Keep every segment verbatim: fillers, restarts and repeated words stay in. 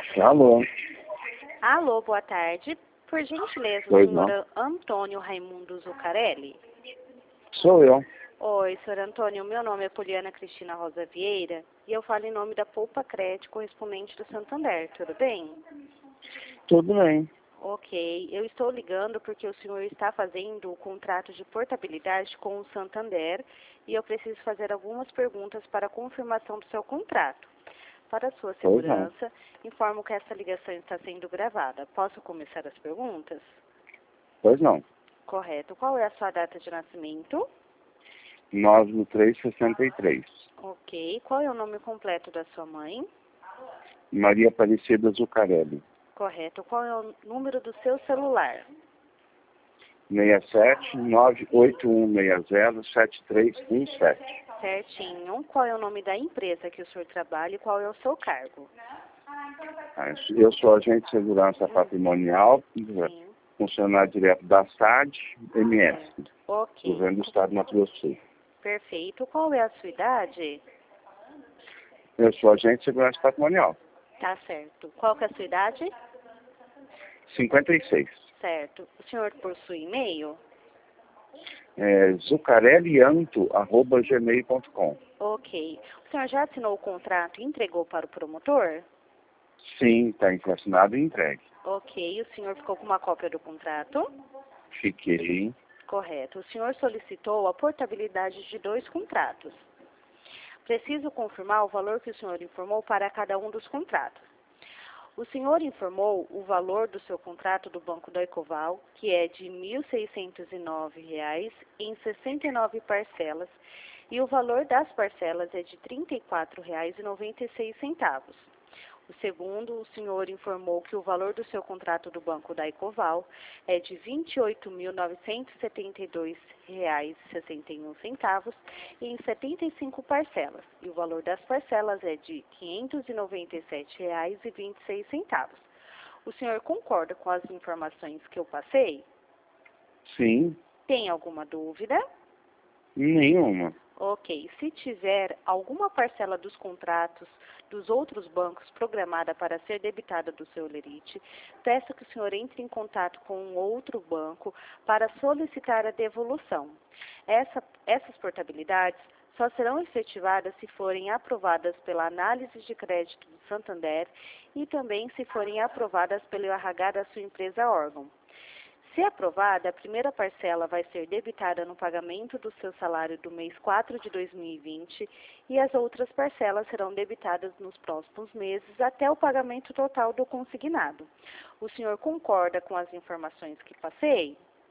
Alô? Alô, boa tarde. Por gentileza, o Pois senhor não. Antônio Raimundo Zuccarelli? Sou eu. Oi, senhor Antônio, meu nome é Poliana Cristina Rosa Vieira e eu falo em nome da Poupa Crédito correspondente do Santander, tudo bem? Tudo bem. Ok, eu estou ligando porque o senhor está fazendo o contrato de portabilidade com o Santander e eu preciso fazer algumas perguntas para a confirmação do seu contrato. Para sua Pois não. segurança, informo que essa ligação está sendo gravada. Posso começar as perguntas? Pois não. Correto. Qual é a sua data de nascimento? nove do três, sessenta e três. Ok. Qual é o nome completo da sua mãe? Maria Aparecida Zuccarelli. Correto. Qual é o número do seu celular? seis sete nove oito um seis zero sete três um sete. Certinho. Qual é o nome da empresa que o senhor trabalha e qual é o seu cargo? Eu sou agente de segurança patrimonial, Sim. funcionário direto da S A D, M S, Certo. Ok. Governo do Estado do Mato Grosso do Sul. Perfeito. Qual é a sua idade? Eu sou agente de segurança patrimonial. Tá certo. Qual que é a sua idade? cinquenta e seis. Certo. O senhor possui e-mail? É, zuccarellianto arroba gmail ponto com. Ok. O senhor já assinou o contrato e entregou para o promotor? Sim, está assinado e entregue. Ok. O senhor ficou com uma cópia do contrato? Fiquei. Correto. O senhor solicitou a portabilidade de dois contratos. Preciso confirmar o valor que o senhor informou para cada um dos contratos. O senhor informou o valor do seu contrato do Banco da Ecoval, que é de mil seiscentos e nove reais em sessenta e nove parcelas, e o valor das parcelas é de trinta e quatro reais e noventa e seis centavos. O segundo, o senhor informou que o valor do seu contrato do Banco da Ecoval é de vinte e oito mil novecentos e setenta e dois reais e sessenta e um centavos em setenta e cinco parcelas, e o valor das parcelas é de quinhentos e noventa e sete reais e vinte e seis centavos. O senhor concorda com as informações que eu passei? Sim. Tem alguma dúvida? Nenhuma. Ok. Se tiver alguma parcela dos contratos dos outros bancos programada para ser debitada do seu lerite, peço que o senhor entre em contato com um outro banco para solicitar a devolução. Essa, essas portabilidades só serão efetivadas se forem aprovadas pela análise de crédito do Santander e também se forem aprovadas pelo R H da sua empresa órgão. Se aprovada, a primeira parcela vai ser debitada no pagamento do seu salário do mês quatro de dois mil e vinte e as outras parcelas serão debitadas nos próximos meses até o pagamento total do consignado. O senhor concorda com as informações que passei?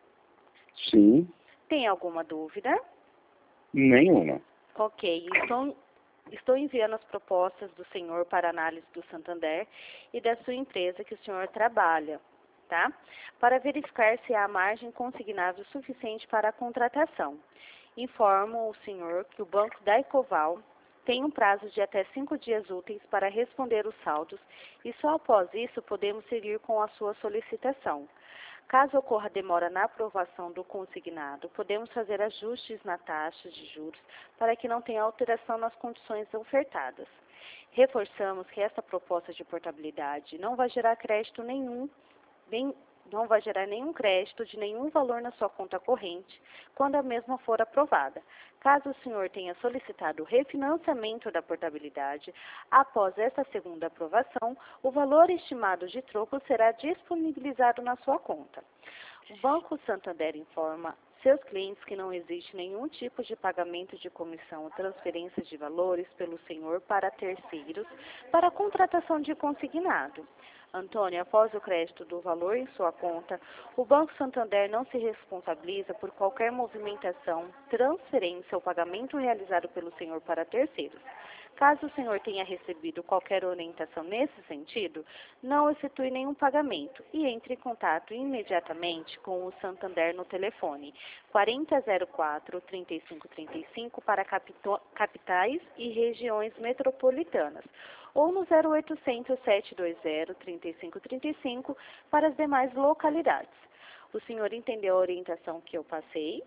Sim. Tem alguma dúvida? Nenhuma. Ok, então estou enviando as propostas do senhor para análise do Santander e da sua empresa que o senhor trabalha, tá? Para verificar se há margem consignável suficiente para a contratação. Informo o senhor que o Banco da Ecoval tem um prazo de até cinco dias úteis para responder os saldos e só após isso podemos seguir com a sua solicitação. Caso ocorra demora na aprovação do consignado, podemos fazer ajustes na taxa de juros para que não tenha alteração nas condições ofertadas. Reforçamos que esta proposta de portabilidade não vai gerar crédito nenhum, bem, não vai gerar nenhum crédito de nenhum valor na sua conta corrente quando a mesma for aprovada. Caso o senhor tenha solicitado o refinanciamento da portabilidade, após esta segunda aprovação, o valor estimado de troco será disponibilizado na sua conta. O Banco Santander informa seus clientes que não existe nenhum tipo de pagamento de comissão ou transferência de valores pelo senhor para terceiros para a contratação de consignado. Antônio, após o crédito do valor em sua conta, o Banco Santander não se responsabiliza por qualquer movimentação, transferência ou pagamento realizado pelo senhor para terceiros. Caso o senhor tenha recebido qualquer orientação nesse sentido, não efetue nenhum pagamento e entre em contato imediatamente com o Santander no telefone quarenta zero quatro, trinta e cinco trinta e cinco para capito- capitais e regiões metropolitanas ou no zero oitocentos, sete dois zero, trinta e cinco trinta e cinco para as demais localidades. O senhor entendeu a orientação que eu passei?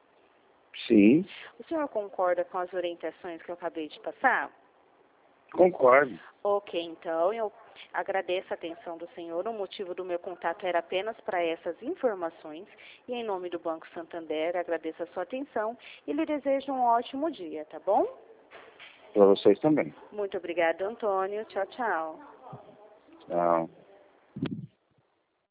Sim. O senhor concorda com as orientações que eu acabei de passar? Concordo. Ok, então eu Agradeço a atenção do senhor. O motivo do meu contato era apenas para essas informações. E em nome do Banco Santander, agradeço a sua atenção e lhe desejo um ótimo dia, tá bom? Para vocês também. Muito obrigada, Antônio. Tchau, tchau. Tchau.